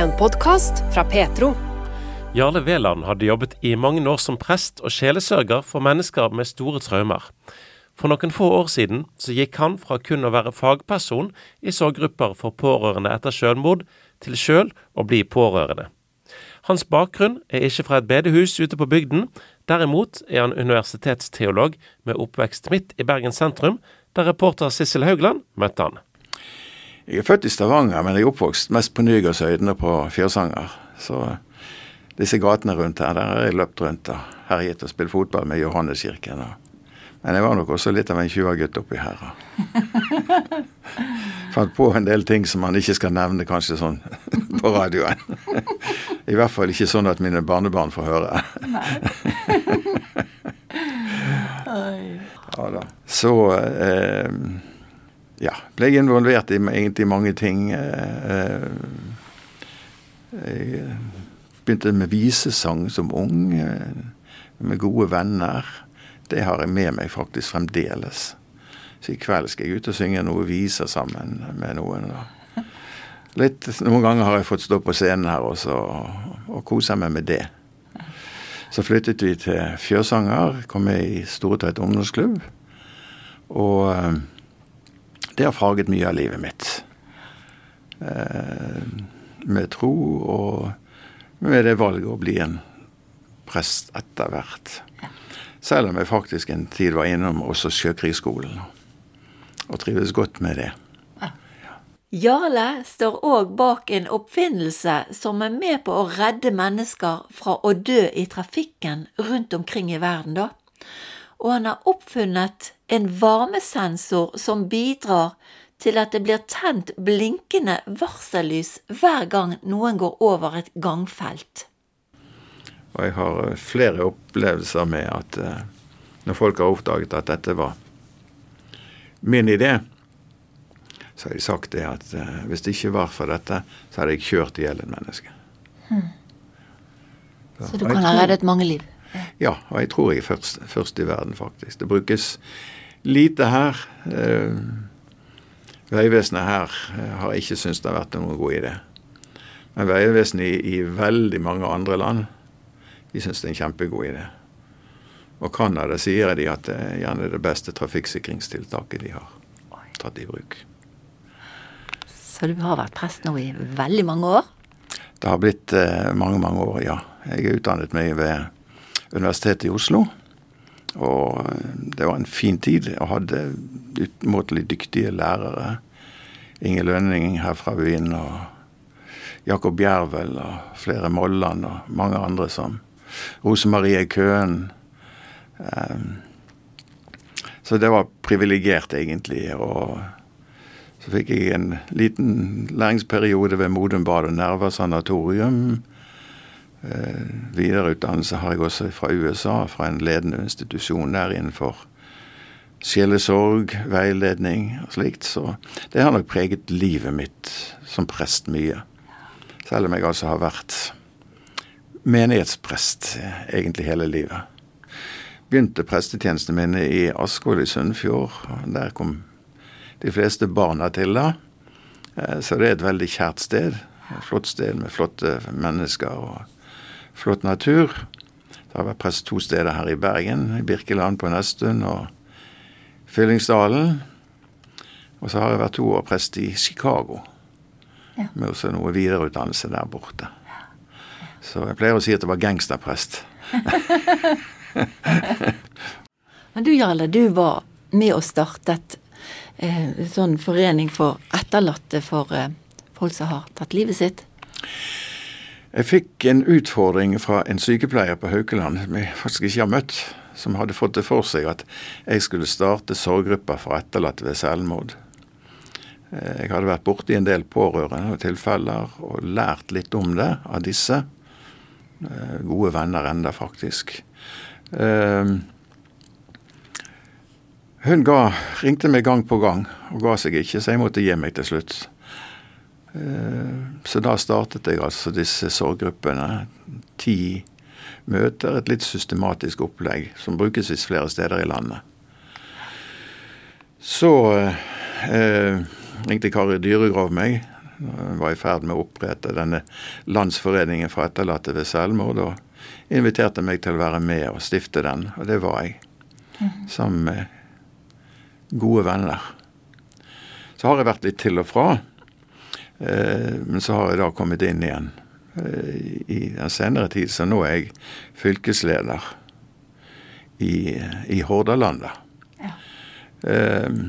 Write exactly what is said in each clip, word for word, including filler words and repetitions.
En podcast fra Petro. Jarle Veland hadde jobbet i mange år som prest og sjelesørger for mennesker med store traumer. For noen få år siden så gikk han fra kun å være fagperson i sorggrupper for pårørende etter selvmord, til selv å bli pårørende. Hans bakgrunn er ikke fra et bedehus ute på bygden, derimot er han universitetsteolog med oppvekst midt i Bergen sentrum, der reporter Sissel Haugland møtte han. Jeg er født i Stavanger, men jeg er oppvokst mest på Nygårdsøyden og på Fjørsanger. Så disse gatene rundt her, der har jeg løpt rundt og herjet og spilt fotball med Johanneskirken. Men jeg var nok også litt av en tjuvergutt oppi her. Fant på en del ting som man ikke skal nevne kanskje sånn på radioen. I hvert fall ikke sånn at mine barnebarn får høre. Ja da. Så eh, ja, ble jeg involvert i egentlig mange ting. Eh, jeg begynte med visesang som ung, med gode venner. Det har jeg med meg faktisk fremdeles. Så i kveld skal jeg ut og synge noe viser sammen med noen. Da. Litt, noen ganger har jeg fått stå på scenen her også, og, og kose meg med det. Så flyttet vi til Fjørsanger, kom med i Storetveit ungdomsklubb, og det har farget mye av livet mitt. Eh, med tro og med det valget å bli en prest etter hvert. Selv om jeg faktisk en tid var innom også Sjøkrigsskolen, og trives godt med det. Jarle står også bak en oppfinnelse som er med på å redde mennesker fra å dø i trafikken rundt omkring i verden da. Og han har oppfunnet en varmesensor som bidrar til at det blir tent blinkende varsellys hver gang noen går over et gangfelt. Og jeg har flere opplevelser med at uh, når folk har oppdaget at dette var min idé, så har de sagt det at uh, hvis det ikke var for dette, så hadde jeg kjørt ihjel et menneske. Hmm. Så, så du kan ha reddet mange liv? Ja, og jeg tror jeg er først, først i verden faktisk. Det brukes lite her. Uh, Veivesenet her uh, har ikke syntes det har vært noen god idé. Men Veivesenet i, i veldig mange andre land, de synes det er en kjempegod idé. Og Canada sier de at det er gjerne det beste trafikksikringstiltaket de har tatt i bruk. Så du har vært prest nå i veldig mange år? Det har blitt eh, mange, mange år, ja. Jeg er utdannet meg ved Universitetet i Oslo, og det var en fin tid. Jeg hadde utmåtelig dyktige lærere. Inge Lønning her fra byen, og Jakob Bjervel, og flere Molland, og mange andre som Rosemarie Køen. Um, så det var privilegert egentlig, og så fikk jeg en liten læringsperiode ved Modum Bad og Nervesanatorium. Uh, videreutdannelse har jeg også fra U S A, fra en ledende institusjon der innenfor sjelesorg, veiledning og slikt. Så det har nok preget livet mitt som prest mye. Selv om jeg altså har vært menighetsprest egentlig hele livet. Begynte prestetjenestene mine i Askvoll i Sunnfjord. Der kom de fleste barna til da. Så det er et veldig kjært sted. Et flott sted med flotte mennesker og flott natur. Det har vært prest to steder her i Bergen, i Birkeland på Nesttun og Fyllingsdalen. Og så har jeg vært to år prest i Chicago. Ja. Med også noe videreutdannelse der borte. Så jeg pleier å si at det var gangsterprest. Men du, Jarle, du var med og startet eh, sånn forening for etterlatte for eh, folk som har tatt livet sitt. Jeg fikk en utfordring fra en sykepleier på Haukeland, som jeg faktisk ikke har møtt, som hadde fått det for seg at jeg skulle starte sorggrupper for etterlatte ved selvmord. Jeg hadde vært borte i en del pårørende og tilfeller, og lært litt om det av disse. Gode venner enda faktisk. Hun ga, ringte meg gang på gang, og ga seg ikke, så jeg måtte gi meg til slutt. Så da startet jeg altså disse sorggruppene. Ti møter, et litt systematisk opplegg, som brukes i flere steder i landet. Så eh, ringte Kari Dyregrov meg når jeg var i ferd med å opprette denne landsforeningen for etterlatte ved selvmord, og inviterte meg til å være med og stifte den, og det var jeg, mm. sammen med gode venner. Så har jeg vært litt til og fra, eh, men så har jeg da kommet inn igjen eh, i den senere tid, så nå er jeg fylkesleder i, i Hordalandet. Ja. Eh,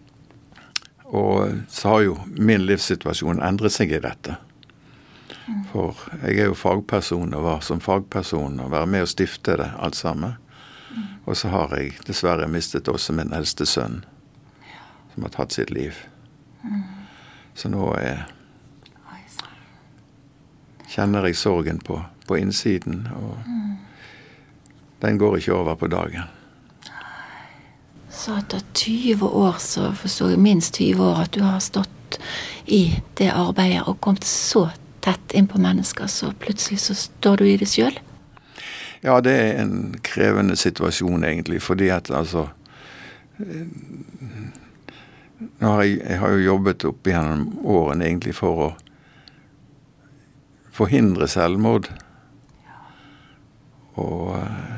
Og så har jo min livssituasjon endret seg i dette. For jeg er jo fagperson og var som fagperson og være med å stifte det alt sammen. Og så har jeg dessverre mistet også min eldste sønn, som har tatt sitt liv. Så nå er, kjenner jeg sorgen på, på innsiden, og den går ikke over på dagen. Så etter tyve år, så forstår jeg minst tyve år, at du har stått i det arbeidet og kommet så tett inn på mennesker, så plutselig så står du i det selv? Ja, det er en krevende situasjon egentlig, fordi at altså, nå har jeg, jeg har jo jobbet opp gjennom årene egentlig for å forhindre selvmord, og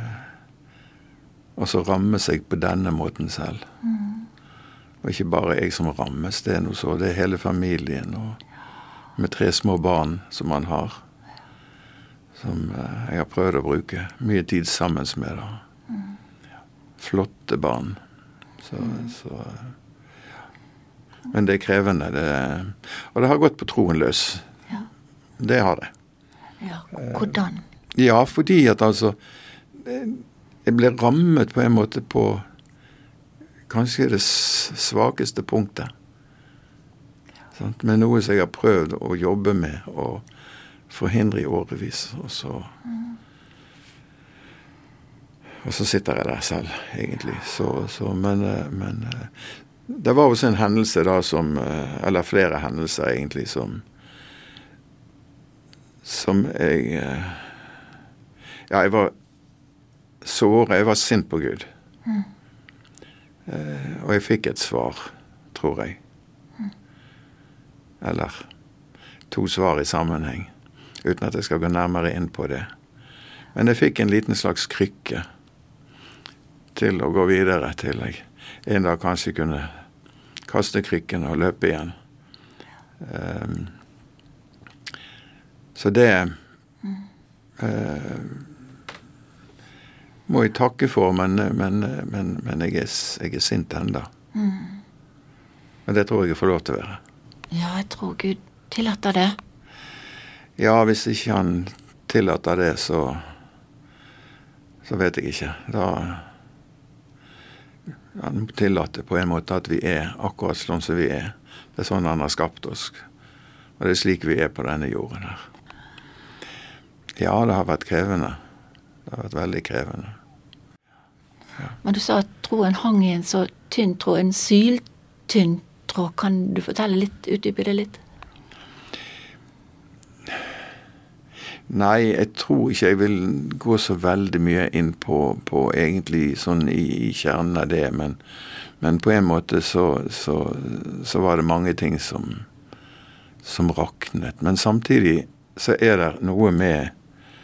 og så ramme seg på denne måten selv. Mm. Og ikke bare jeg som rammes, det er noe så, det er hele familien, og med tre små barn som man har, som eh, jeg har prøvd å bruke mye tid sammen med. Da. Mm. Ja. Flotte barn. Så, mm. så, ja. Men det er krevende. Det, og det har gått på troen løs. Ja. Det har det. Ja, hvordan? Eh, ja, fordi at altså... Det, Jeg ble rammet på en måte på kanskje det svakeste punktet. Ja. Med noe som jeg har prøvd å jobbe med og forhindre i årevis. Og så, mm. og så sitter jeg der selv, egentlig. Så, så, men, men det var også en hendelse da som, eller flere hendelser egentlig, som, som jeg, ja, jeg var såret, jeg var sint på Gud. Mm. Eh, og jeg fikk et svar, tror jeg. Mm. Eller to svar i sammenheng, uten at jeg skal gå nærmere inn på det. Men jeg fikk en liten slags krykke til å gå videre til jeg en dag kanskje kunne kaste krykken og løpe igjen. Eh, så det mm. eh, må jeg takke for, men, men, men, men jeg, er, jeg er sint enda. Mm. Men det tror jeg jeg får lov til å være. Ja, jeg tror Gud tillater det. Ja, hvis ikke han tillater det, så, så vet jeg ikke. Da han tillater på en måte at vi er akkurat sånn som vi er. Det er sånn han har skapt oss. Og det er slik vi er på denne jorden her. Ja, det har vært krevende. Det har vært veldig krevende. Ja. Men du sa at troen hang i en så tynn tråd, en syltynn tråd. Kan du fortelle litt, utdype det litt? Nei, jeg tror ikke jeg vil gå så veldig mye inn på, på egentlig sånn i, i kjernen av det, men, men på en måte så, så, så var det mange ting som, som raknet. Men samtidig så er det noe med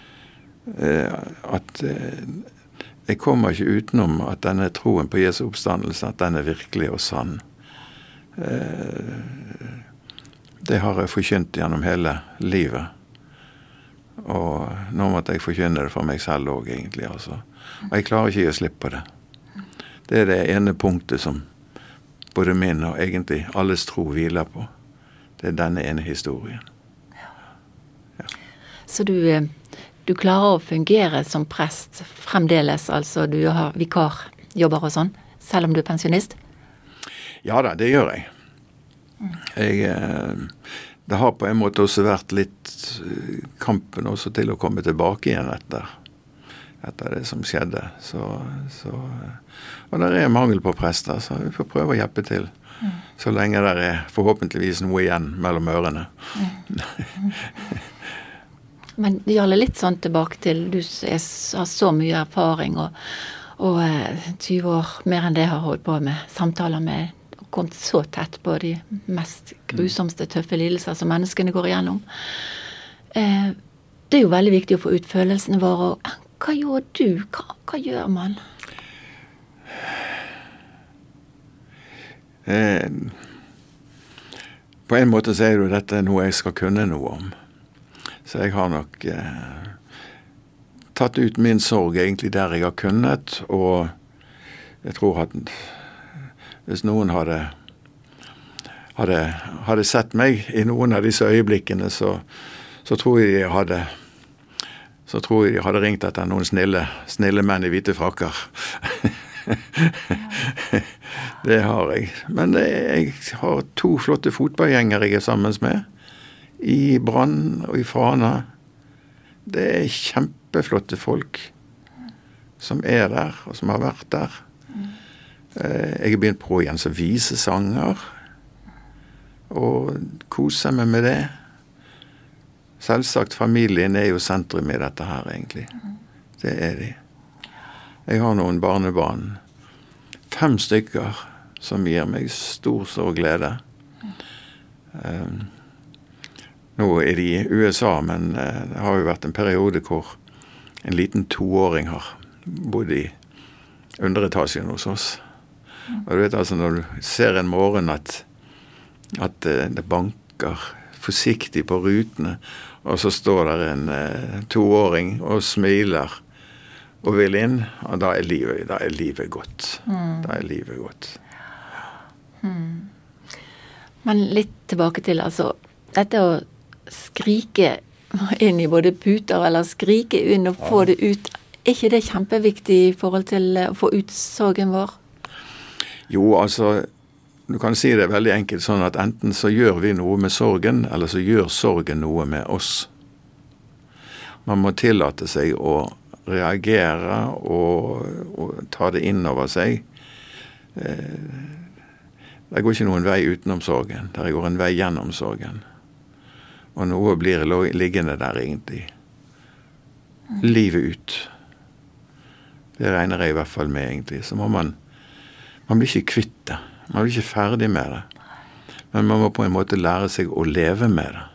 at eh, jeg kommer ikke utenom at denne troen på Jesu oppstandelse, at den er virkelig og sann. Eh, det har jeg forkynt gjennom hele livet. Og nå måtte jeg forkynne det for meg selv også, egentlig. Altså. Og jeg klarer ikke å slippe på det. Det er det ene punktet som både min og egentlig alles tro hviler på. Det er denne ene historien. Ja. Så du... Du klarer å fungere som prest fremdeles, altså du har vikarjobber og sånn, selv om du er pensjonist? Ja da, det gjør jeg. jeg. Det har på en måte også vært litt kampen også til å komme tilbake igjen etter, etter det som skjedde. Så, så, og det er mangel på prester, så vi får prøve å hjelpe til. Mm. Så lenge det er forhåpentligvis noe igjen mellom ørene. Mm. Men det gjelder litt sånn tilbake til, du er, har så mye erfaring og, og tyve år mer enn det har holdt på med samtaler med kommet så tett på de mest grusomste, tøffe lidelser som menneskene går igjennom. Eh, det er jo veldig viktig å få ut følelsene våre. Og hva gjør du? Hva, hva gjør man? Eh, på en måte så er jo dette noe jeg skal kunne noe om. Så jeg har nok eh, tatt ut min sorg egentlig der jeg har kunnet, og jeg tror at hvis noen hadde, hadde, hadde sett meg i noen av disse øyeblikkene, så, så tror jeg de hadde så tror jeg de hadde ringt etter noen snille, snille menn i hvite frakker. Det har jeg. Men det, jeg har to flotte fotballgjengere jeg er sammen med, i Brann og i Fana. Det er kjempeflotte folk som er der, og som har vært der. Jeg har begynt på igjen som visesanger, og koser meg med det. Selvsagt, familien er jo sentrum i dette her, egentlig. Det er de. Jeg har noen barnebarn, fem stykker, som gir meg stor sorg og glede. Um, nå er de i U S A, men uh, det har jo vært en periode hvor en liten toåring har bodd i underetasjen hos oss. Og du vet altså, når du ser en morgen at, at uh, det banker forsiktig på rutene, og så står der en uh, toåring og smiler og vil inn, og da er livet, da er livet godt. Mm. Da er livet godt. Mm. Men litt tilbake til, altså, dette å skrike inn i både puter, eller skrike inn og få ja. det ut, er ikke det kjempeviktig i forhold til å få ut sorgen vår? Jo, altså, du kan si det veldig enkelt sånn at enten så gjør vi noe med sorgen, eller så gjør sorgen noe med oss. Man må tillate seg å reagere og, og ta det inn over seg. Eh, det går ikke noen vei utenom sorgen. Det går en vei gjennom sorgen. Og noe blir liggende der egentlig. Livet ut. Det regner jeg i hvert fall med egentlig. Så må man, man blir ikke kvitt det. Man blir ikke ferdig med det. Men man må på en måte lære seg å leve med det.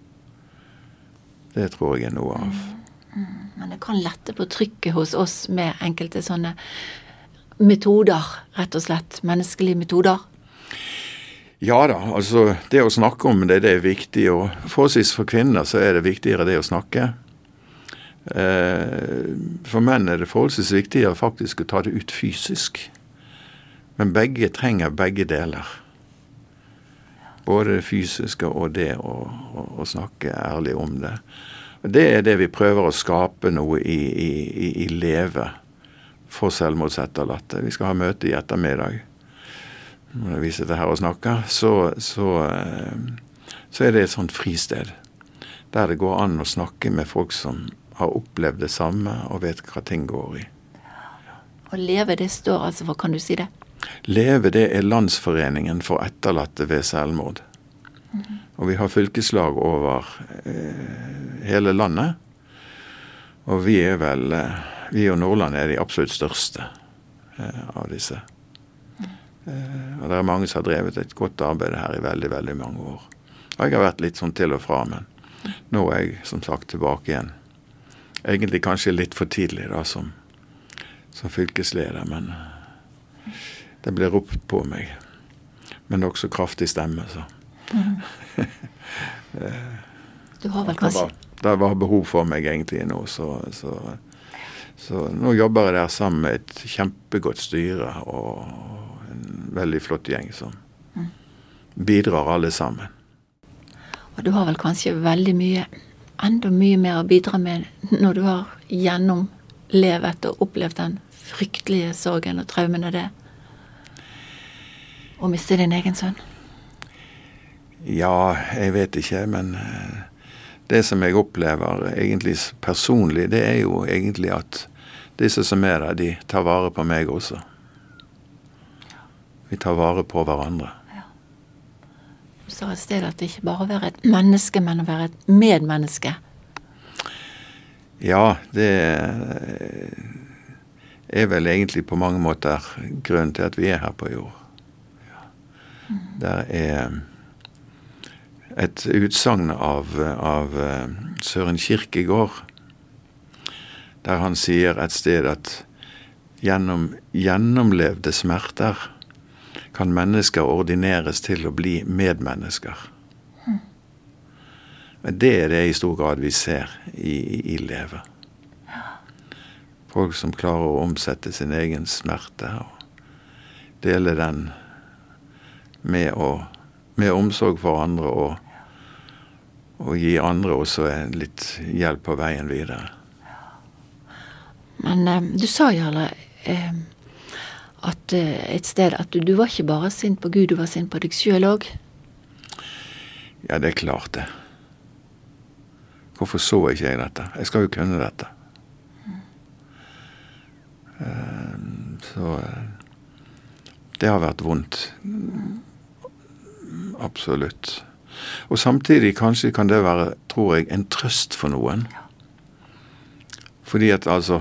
Det tror jeg er noe av. Mm, mm. Men det kan lette på trykket hos oss med enkelte sånne metoder, rett og slett, menneskelige metoder. Ja da, altså det å snakke om det, det er viktig, og forholdsvis for kvinner så er det viktigere det å snakke. Eh, for menn er det forholdsvis viktigere faktisk å ta det ut fysisk. Men begge trenger begge deler. Både det fysiske og det å, å, å snakke ærlig om det. Og det er det vi prøver å skape noe i, i, i leve for selvmordsetterlatte. Vi skal ha møte i ettermiddag. Når vi sitter her og snakker, så, så, så er det et sånt fristed. Der det går an å snakke med folk som har opplevd det samme og vet hva ting går i. Og leve, det står altså for, kan du si det? Leve, det er Landsforeningen for etterlatte ved selvmord. Mm-hmm. Og vi har fylkeslag over eh, hele landet. Og vi er vel, eh, vi og Nordland er de absolutt største eh, av disse. Mm. Eh, og det er mange som har drevet et godt arbeid her i veldig, veldig mange år. Og jeg har vært litt sånn til og fra, men nå er jeg som sagt tilbake igjen. Egentlig kanskje litt for tidlig da, som, som fylkesleder, men det ble ropt på meg, men også kraftig stemme, så. Mm. Du har vel kanskje... Det var, det var behov for meg egentlig nå, så, så, så nå jobber jeg der sammen med et kjempegodt styre og en veldig flott gjeng som mm. bidrar alle sammen. Og du har vel kanskje veldig mye, enda mye mer å bidra med når du har gjennomlevet og opplevd den fryktelige sorgen og traumene det. Og miste din egen sønn? Ja, jeg vet ikke, men det som jeg opplever egentlig personlig, det er jo egentlig at disse som er der, de tar vare på meg også. Vi tar vare på hverandre. Ja. Du sa et sted at det ikke bare være et menneske, men å være et medmenneske. Ja, det er vel egentlig på mange måter grunnen til at vi er her på jord. Ja. Der er et utsagn av, av Søren Kierkegaard, der han sier et sted at gjennom gjennomlevde smerter kan mennesker ordineres til å bli medmennesker. Mm. Det er det i stor grad vi ser i, i livet. Ja. Folk som klarer å omsette sin egen smerte og dele den med, å, med omsorg for andre og, og gi andre også litt hjelp på veien videre. Men eh, du sa, Jarle, eh, at eh, et sted at du, du var ikke bare sint på Gud, du var sint på deg selv også. Ja, det er klart det. Hvorfor så ikke jeg dette? Jeg skal jo kunne dette. Mm. Eh, så det har vært vondt. Mm. Absolutt. Og samtidig kanskje kan det være, tror jeg, en trøst for noen. Ja. Fordi at altså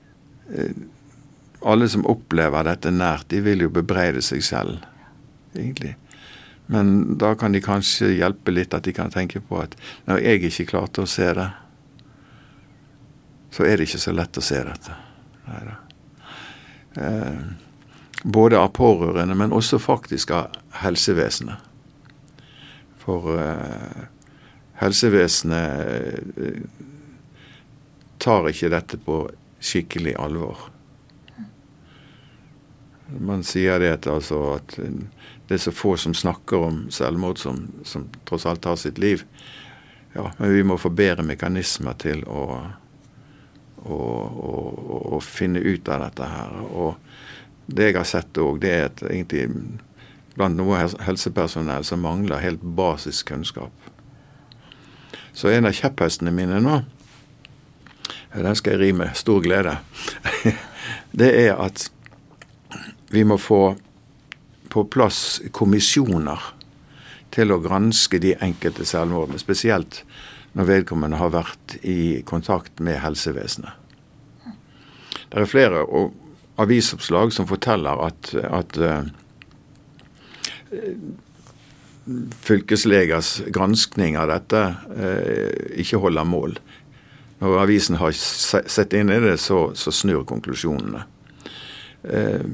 alle som opplever dette nært, de vil jo bebreide seg selv, egentlig. Men da kan de kanskje hjelpe litt at de kan tenke på at når jeg ikke klarte å se det, så er det ikke så lett å se dette. Neida. Eh, både av pårørende, men også faktisk av helsevesenet. For eh, helsevesenet eh, tar ikke dette på skikkelig alvor. Man sier det at, altså, at det er så få som snakker om selvmord som, som tross alt tar sitt liv. Ja, men vi må få bedre mekanismer til å, å, å, å finne ut av dette her. Og det jeg har sett også, det er at egentlig blant noe helsepersonell som mangler helt basisk kunnskap. Så en av kjepphestene mine nå, den skal jeg ri med stor glede, det er at vi må få på plass kommisjoner til å granske de enkelte selvmordene, spesielt når vedkommende har vært i kontakt med helsevesenet. Det er flere avisoppslag som forteller at, at uh, fylkeslegers granskning av dette uh, ikke holder mål. Når avisen har sett inn i det, så, så snur konklusjonene. Eh,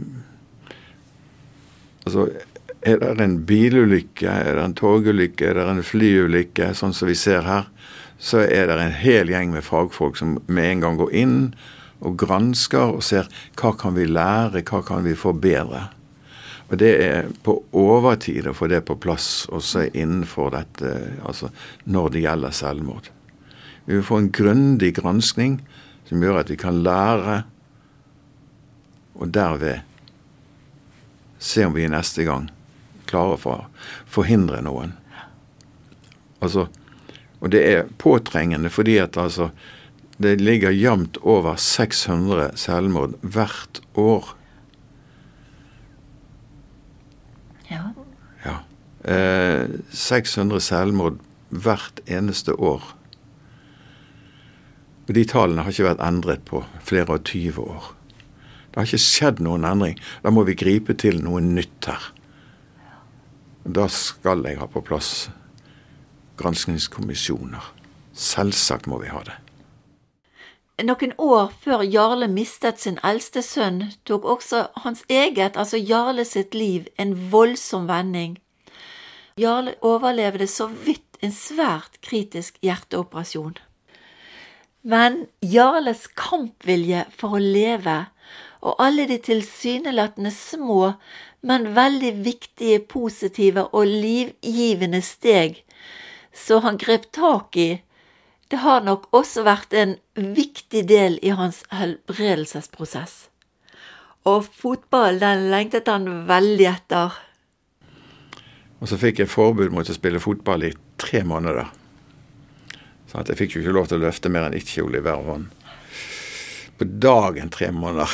altså, er det en bilulykke, er det en togulykke, er det en flyulykke, sånn som vi ser her, så er det en hel gjeng med fagfolk som med en gang går inn og gransker og ser hva kan vi lære, hva kan vi forbedre. Og det er på overtid å få det på plass også innenfor dette, altså når det gjelder selvmord. Vi vil få en grundig granskning som gjør at vi kan lære og derved se om vi neste gang klarer for å forhindre noen. Altså, og det er påtrengende fordi at altså, det ligger jevnt over seks hundre selvmord hvert år. Ja. Ja. Eh, seks hundre selvmord hvert eneste år. Og de tallene har ikke vært endret på flere og tyve år. Det har ikke skjedd noen endring. Da må vi gripe til noe nytt her. Da skal jeg ha på plass granskningskommisjoner. Selvsagt må vi ha det. Noen år før Jarle mistet sin eldste sønn, tok også hans eget, altså Jarle sitt liv, en voldsom vending. Jarle overlevde så vidt en svært kritisk hjerteoperasjon. Men Jarles kampvilje for å leve, og alle de tilsynelatende små, men veldig viktige, positive og livgivende steg, så han grep tak i, det har nok også vært en viktig del i hans helbredelsesprosess. Og fotball, den lengtet han veldig etter. Og så fikk jeg forbud mot å spille fotball i tre måneder. Så at jeg fikk jo ikke lov til å løfte mer enn ett kilo i hver hånd. På dagen tre måneder.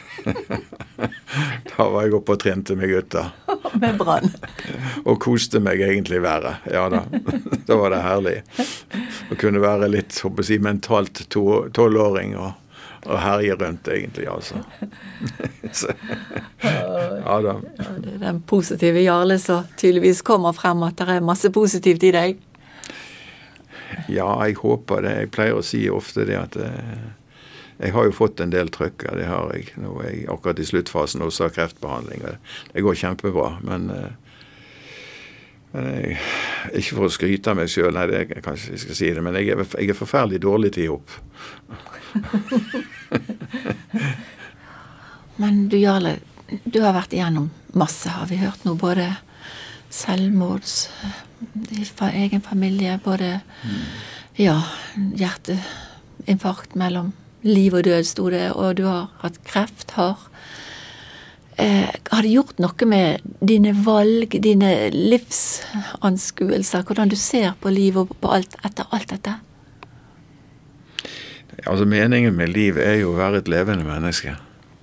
Da var jeg oppe og trente med gutta. Med brann. Og koste meg egentlig være. Ja da, da var det herlig. Å kunne være litt, håper jeg, mentalt tolvåring og og herje rundt, egentlig, altså. Så, ja da. Ja, det er den positive Jarle som tydeligvis kommer frem, at det er masse positivt i deg. Ja, jeg håper det. Jeg pleier å si ofte det at eh, jeg har jo fått en del trøkker, det har jeg. Nå er jeg akkurat i sluttfasen også av kreftbehandling. Det går kjempebra, men, eh, men jeg, ikke for å skryte av meg selv, nei, det, jeg kanskje jeg skal si det, men jeg er, jeg er forferdelig dårlig til jobb. Men du, Jarle, du har vært igjennom masse, har vi hørt nå, både selvmords, i egen familie, både, mm. ja, hjerteinfarkt mellom liv og død, sto det, og du har hatt kreft, har. Eh, har det gjort noe med dine valg, dine livsanskuelser, hvordan du ser på liv og på alt, etter alt dette? Altså, meningen med liv er jo å være et levende menneske.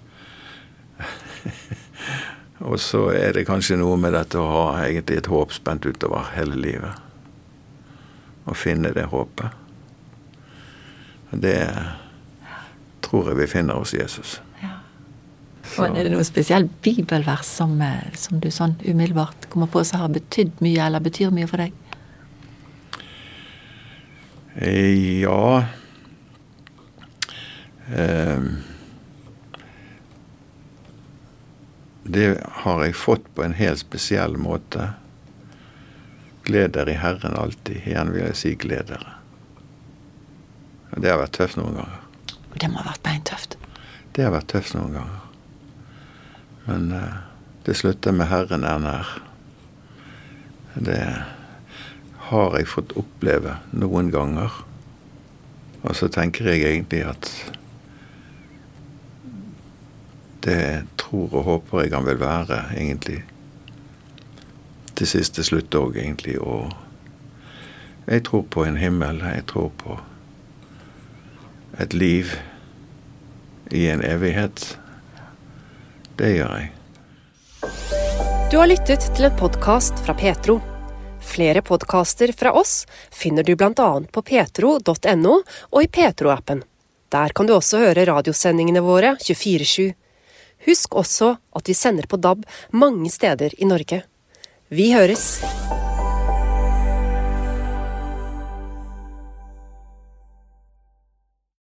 Og så er det kanskje noe med dette å ha egentlig et håp spent utover hele livet. Å finne det håpet. Det tror jeg vi finner hos Jesus. Ja. Og er det noe spesielt bibelvers som, som du sånn umiddelbart kommer på som har betydd mye, eller betyr mye for deg? Ja... Um, det har jeg fått på en helt spesiell måte. Gled dere i Herren alltid. Igjen vil jeg si gled dere. Det har vært tøft noen ganger. Det må ha vært beintøft. Det har vært tøft noen ganger. Men uh, det slutter med Herren er nær. Det har jeg fått oppleve noen ganger. Og så tenker jeg egentlig at det tror og håper jeg han vil være, egentlig. Til siste slutt også, egentlig. Og jeg tror på en himmel, jeg tror på et liv i en evighet. Det gjør jeg. Du har lyttet til en podcast fra Petro. Flere podcaster fra oss finner du blant annet på petro punktum no og i Petro-appen. Der kan du også høre radiosendingene våre tjuefire sju. Husk også at vi sender på D A B mange steder i Norge. Vi høres!